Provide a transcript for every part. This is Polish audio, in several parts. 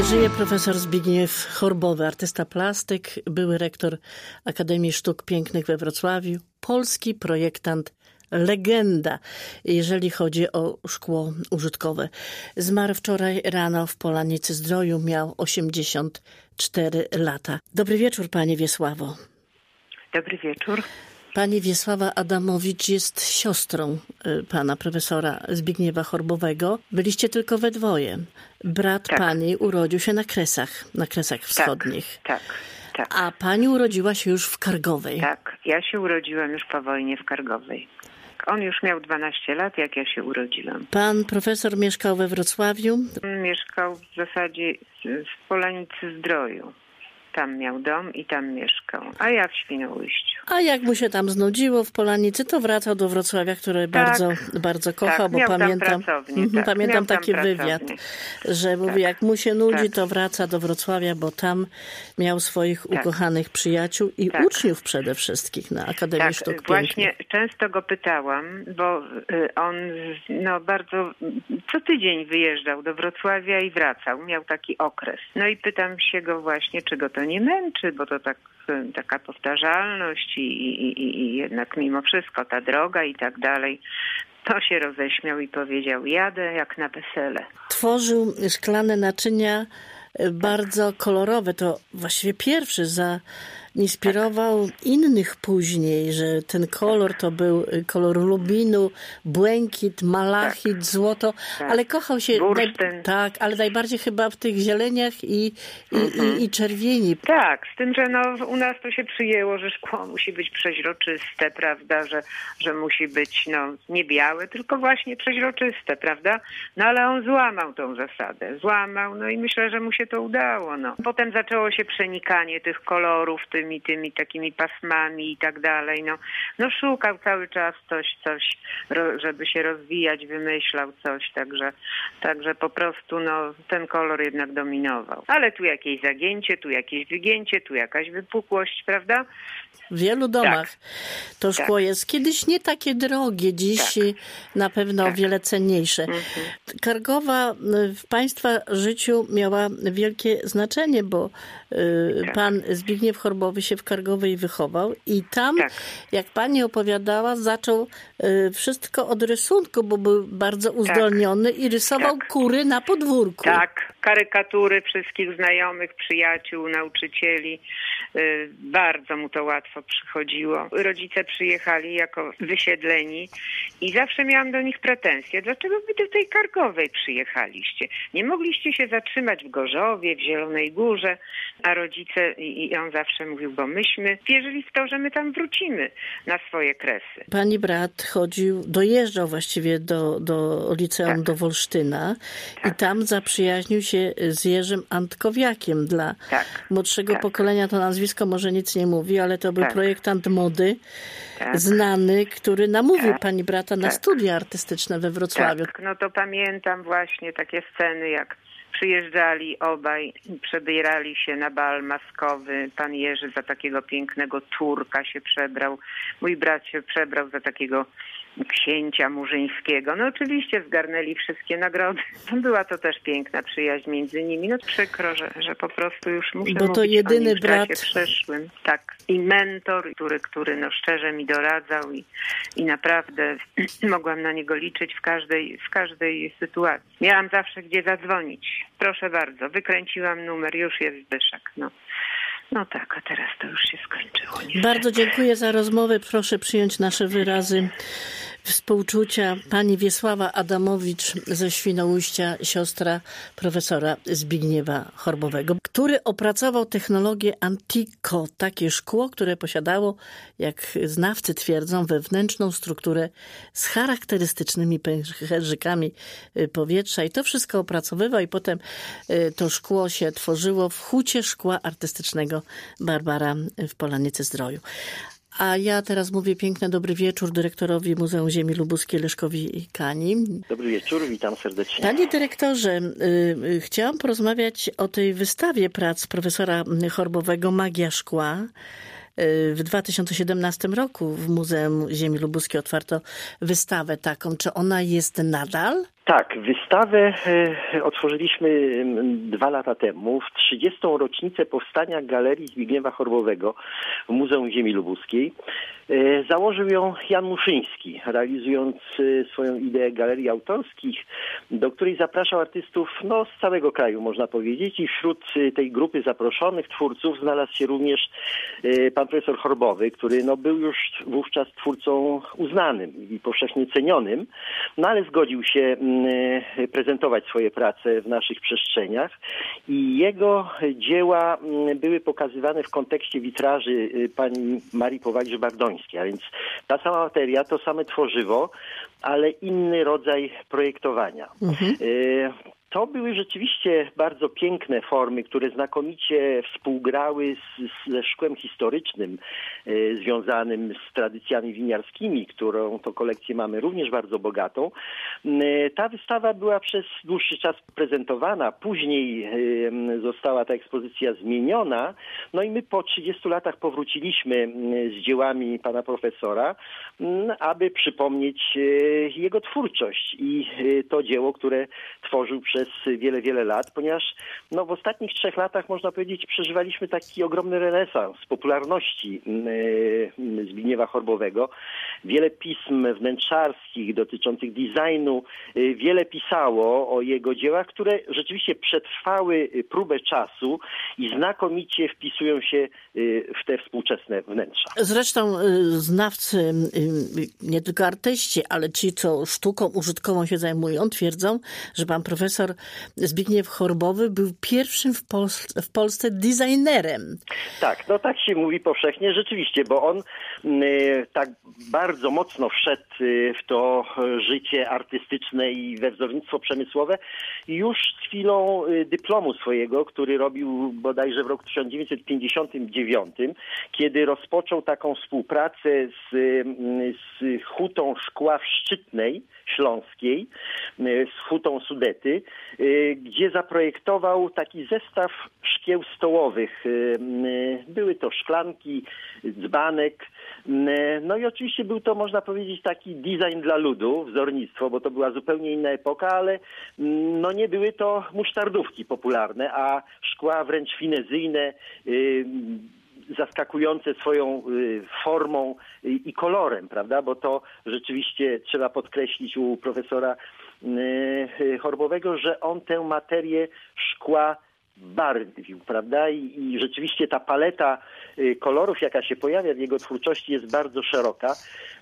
Żyje profesor Zbigniew Chorbowy, artysta plastyk, były rektor Akademii Sztuk Pięknych we Wrocławiu, polski projektant, legenda, jeżeli chodzi o szkło użytkowe. Zmarł wczoraj rano w Polanicy-Zdroju, miał 84 lata. Dobry wieczór, pani Wiesławo. Dobry wieczór. Pani Wiesława Adamowicz jest siostrą pana profesora Zbigniewa Chorbowego. Byliście tylko we dwoje. Brat pani urodził się na Kresach Wschodnich. Tak. A pani urodziła się już w Kargowej. Tak, ja się urodziłam już po wojnie w Kargowej. On już miał 12 lat, jak ja się urodziłam. Pan profesor mieszkał we Wrocławiu? Mieszkał w zasadzie w Polanicy-Zdroju. Tam miał dom i tam mieszkał, a ja w Świnoujściu. A jak mu się tam znudziło w Polanicy, to wracał do Wrocławia, które bardzo kochał, bo pamiętam taki wywiad, że mówi, jak mu się nudzi, to wraca do Wrocławia, bo tam miał swoich ukochanych przyjaciół i uczniów przede wszystkim na Akademii Sztuk Pięknych. Właśnie często go pytałam, bo on bardzo co tydzień wyjeżdżał do Wrocławia i wracał. Miał taki okres. No i pytam się go właśnie, czy go to nie męczy, bo to taka powtarzalność i jednak mimo wszystko ta droga i tak dalej. To się roześmiał i powiedział, jadę jak na wesele. Tworzył szklane naczynia bardzo kolorowe. To właściwie pierwszy zainspirował innych później, że ten kolor to był kolor rubinu, błękit, malachit, złoto, ale kochał się ale najbardziej chyba w tych zieleniach i czerwieni. Tak, z tym, że u nas to się przyjęło, że szkło musi być przeźroczyste, prawda, że musi być nie białe, tylko właśnie przeźroczyste, prawda? No ale on złamał tą zasadę, i myślę, że mu się to udało. Potem zaczęło się przenikanie tych kolorów tymi takimi pasmami i tak dalej. Szukał cały czas coś, żeby się rozwijać, wymyślał coś, także po prostu ten kolor jednak dominował. Ale tu jakieś zagięcie, tu jakieś wygięcie, tu jakaś wypukłość, prawda? W wielu domach to szkło jest kiedyś nie takie drogie, dziś na pewno o wiele cenniejsze. Kargowa w państwa życiu miała wielkie znaczenie, bo pan Zbigniew Chorbowy się w Kargowej wychował i tam, jak pani opowiadała, zaczął wszystko od rysunku, bo był bardzo uzdolniony i rysował kury na podwórku. Karykatury wszystkich znajomych, przyjaciół, nauczycieli. Bardzo mu to łatwo przychodziło. Rodzice przyjechali jako wysiedleni i zawsze miałam do nich pretensje. Dlaczego wy do tej Kargowej przyjechaliście? Nie mogliście się zatrzymać w Gorzowie, w Zielonej Górze, a rodzice i on zawsze mówił, bo myśmy wierzyli w to, że my tam wrócimy na swoje Kresy. Pani brat dojeżdżał właściwie do liceum do Wolsztyna i tam zaprzyjaźnił się z Jerzym Antkowiakiem. Dla młodszego pokolenia to nazwisko może nic nie mówi, ale to był projektant mody, znany, który namówił pani brata na studia artystyczne we Wrocławiu. To pamiętam właśnie takie sceny, jak przyjeżdżali obaj, przebierali się na bal maskowy. Pan Jerzy za takiego pięknego Turka się przebrał. Mój brat się przebrał za takiego księcia murzyńskiego. Oczywiście zgarnęli wszystkie nagrody. Była to też piękna przyjaźń między nimi. Przykro, że po prostu już muszę mówić to jedyny o nim w czasie przeszłym. I mentor, który szczerze mi doradzał i naprawdę mogłam na niego liczyć w każdej sytuacji. Miałam zawsze gdzie zadzwonić. Proszę bardzo, wykręciłam numer, już jest Zbyszek. A teraz to już się skończyło. Niestety. Bardzo dziękuję za rozmowę. Proszę przyjąć nasze wyrazy współczucia. Pani Wiesława Adamowicz ze Świnoujścia, siostra profesora Zbigniewa Chorbowego, który opracował technologię Antico, takie szkło, które posiadało, jak znawcy twierdzą, wewnętrzną strukturę z charakterystycznymi pęcherzykami powietrza i to wszystko opracowywał i potem to szkło się tworzyło w Hucie Szkła Artystycznego Barbara w Polanicy-Zdroju. A ja teraz mówię piękny dobry wieczór dyrektorowi Muzeum Ziemi Lubuskiej Leszkowi Kani. Dobry wieczór, witam serdecznie. Panie dyrektorze, chciałam porozmawiać o tej wystawie prac profesora Chorbowego Magia Szkła. W 2017 roku w Muzeum Ziemi Lubuskiej otwarto wystawę taką. Czy ona jest nadal? Tak, wystawę otworzyliśmy 2 lata temu, w 30. rocznicę powstania Galerii Zbigniewa Chorbowego w Muzeum Ziemi Lubuskiej. Założył ją Jan Muszyński, realizując swoją ideę galerii autorskich, do której zapraszał artystów z całego kraju, można powiedzieć. I wśród tej grupy zaproszonych twórców znalazł się również pan profesor Chorbowy, który był już wówczas twórcą uznanym i powszechnie cenionym, ale zgodził się prezentować swoje prace w naszych przestrzeniach i jego dzieła były pokazywane w kontekście witraży pani Marii Powalisz-Bagdońskiej, a więc ta sama materia, to same tworzywo, ale inny rodzaj projektowania. To były rzeczywiście bardzo piękne formy, które znakomicie współgrały ze szkłem historycznym związanym z tradycjami winiarskimi, którą to kolekcję mamy również bardzo bogatą. Ta wystawa była przez dłuższy czas prezentowana, później została ta ekspozycja zmieniona, i my po 30 latach powróciliśmy z dziełami pana profesora, aby przypomnieć jego twórczość i to dzieło, które tworzył przez wiele, wiele lat, ponieważ w ostatnich 3 latach, można powiedzieć, przeżywaliśmy taki ogromny renesans popularności Zbigniewa Chorbowego. Wiele pism wnętrzarskich dotyczących designu, wiele pisało o jego dziełach, które rzeczywiście przetrwały próbę czasu i znakomicie wpisują się w te współczesne wnętrza. Zresztą znawcy, nie tylko artyści, ale ci, co sztuką użytkową się zajmują, twierdzą, że pan profesor Zbigniew Chorbowy był pierwszym w Polsce designerem. Tak, tak się mówi powszechnie, rzeczywiście, bo on tak bardzo mocno wszedł w to życie artystyczne i we wzornictwo przemysłowe już z chwilą dyplomu swojego, który robił bodajże w roku 1959, kiedy rozpoczął taką współpracę z Hutą Szkła w Szczytnej Śląskiej, z Hutą Sudety, gdzie zaprojektował taki zestaw szkieł stołowych. Były to szklanki, dzbanek, i oczywiście był to, można powiedzieć, taki design dla ludu, wzornictwo, bo to była zupełnie inna epoka, ale nie były to musztardówki popularne, a szkła wręcz finezyjne, zaskakujące swoją formą i kolorem, prawda? Bo to rzeczywiście trzeba podkreślić u profesora Chorbowego, że on tę materię szkła barwił, prawda? I rzeczywiście ta paleta kolorów, jaka się pojawia w jego twórczości, jest bardzo szeroka.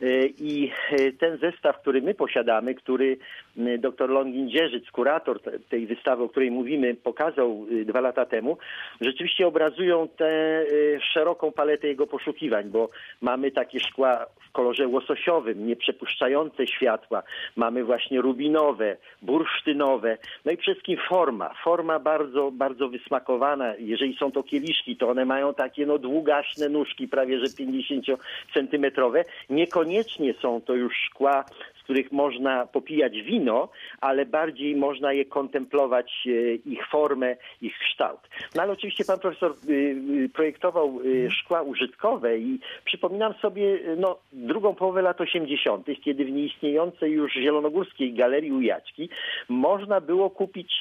I ten zestaw, który my posiadamy, który dr Longin-Dzierżyc, kurator tej wystawy, o której mówimy, pokazał 2 lata temu, rzeczywiście obrazują tę szeroką paletę jego poszukiwań, bo mamy takie szkła w kolorze łososiowym, nieprzepuszczające światła, mamy właśnie rubinowe, bursztynowe, i przede wszystkim forma bardzo, bardzo wysmakowana. Jeżeli są to kieliszki, to one mają takie długaśne nóżki, prawie że 50-centymetrowe. Niekoniecznie są to już szkła, z których można popijać wino, ale bardziej można je kontemplować, ich formę, ich kształt. Ale oczywiście pan profesor projektował szkła użytkowe i przypominam sobie drugą połowę lat 80., kiedy w nieistniejącej już zielonogórskiej Galerii Ujaćki można było kupić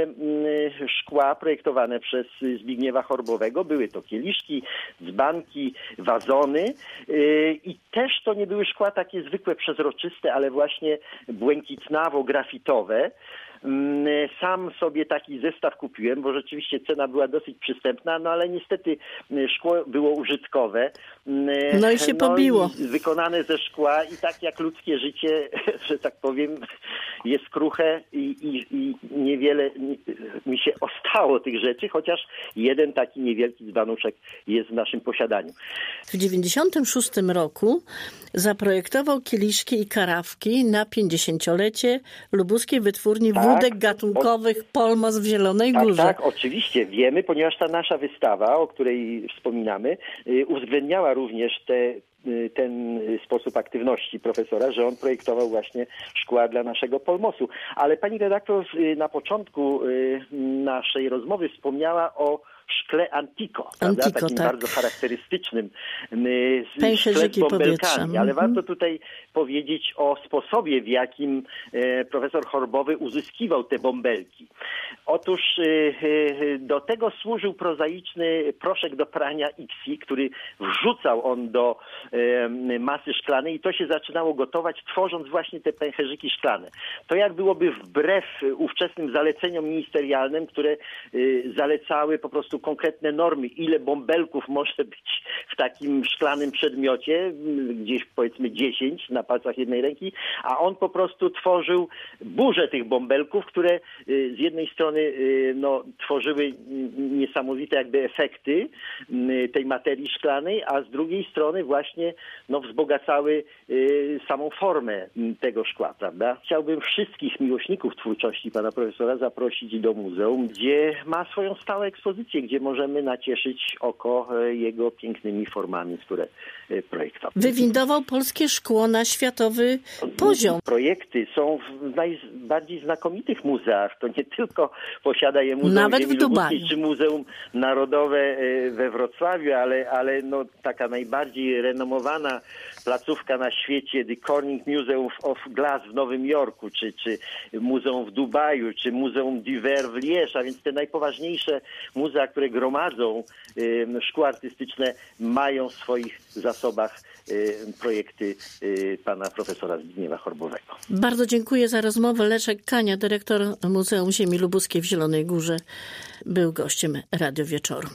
szkła projektowane przez Zbigniewa Chorbowego. Były to kieliszki, dzbanki, wazony i też to nie były szkła takie zwykłe, przezroczyste, ale właśnie błękitnawo-grafitowe. Sam sobie taki zestaw kupiłem, bo rzeczywiście cena była dosyć przystępna, ale niestety szkło było użytkowe. I się pobiło. I wykonane ze szkła i tak jak ludzkie życie, że tak powiem, jest kruche i niewiele mi się ostało tych rzeczy, chociaż jeden taki niewielki dzbanuszek jest w naszym posiadaniu. W 1996 roku zaprojektował kieliszki i karawki na 50-lecie lubuskiej wytwórni wódek gatunkowych Polmos w Zielonej Górze. Tak, oczywiście wiemy, ponieważ ta nasza wystawa, o której wspominamy, uwzględniała również ten sposób aktywności profesora, że on projektował właśnie szkła dla naszego Polmosu. Ale pani redaktor na początku naszej rozmowy wspomniała o szkle Antico, prawda? Takim tak. bardzo charakterystycznym Pęcherzyki szkle z bąbelkami. powietrza. Ale warto tutaj powiedzieć o sposobie, w jakim profesor Chorbowy uzyskiwał te bąbelki. Otóż do tego służył prozaiczny proszek do prania Ixi, który wrzucał on do masy szklanej i to się zaczynało gotować, tworząc właśnie te pęcherzyki szklane. To jak byłoby wbrew ówczesnym zaleceniom ministerialnym, które zalecały po prostu konkretne normy, ile bąbelków może być w takim szklanym przedmiocie, gdzieś powiedzmy 10 na palcach jednej ręki, a on po prostu tworzył burzę tych bąbelków, które z jednej strony tworzyły niesamowite jakby efekty tej materii szklanej, a z drugiej strony właśnie wzbogacały samą formę tego szkła, prawda? Chciałbym wszystkich miłośników twórczości pana profesora zaprosić do muzeum, gdzie ma swoją stałą ekspozycję, gdzie możemy nacieszyć oko jego pięknymi formami, które projektował. Wywindował polskie szkło na światowy poziom. Projekty są w najbardziej znakomitych muzeach. To nie tylko posiada je Muzeum Nawet Ziemi w Dubaju. Lubuskiej czy Muzeum Narodowe we Wrocławiu, ale taka najbardziej renomowana placówka na świecie, The Corning Museum of Glass w Nowym Jorku, czy Muzeum w Dubaju, czy Muzeum du Verre w Liège, a więc te najpoważniejsze muzea, które gromadzą szkło artystyczne, mają w swoich zasobach projekty pana profesora Zbigniewa Chorbowego. Bardzo dziękuję za rozmowę. Leszek Kania, dyrektor Muzeum Ziemi Lubuskiej w Zielonej Górze, był gościem Radio Wieczoru.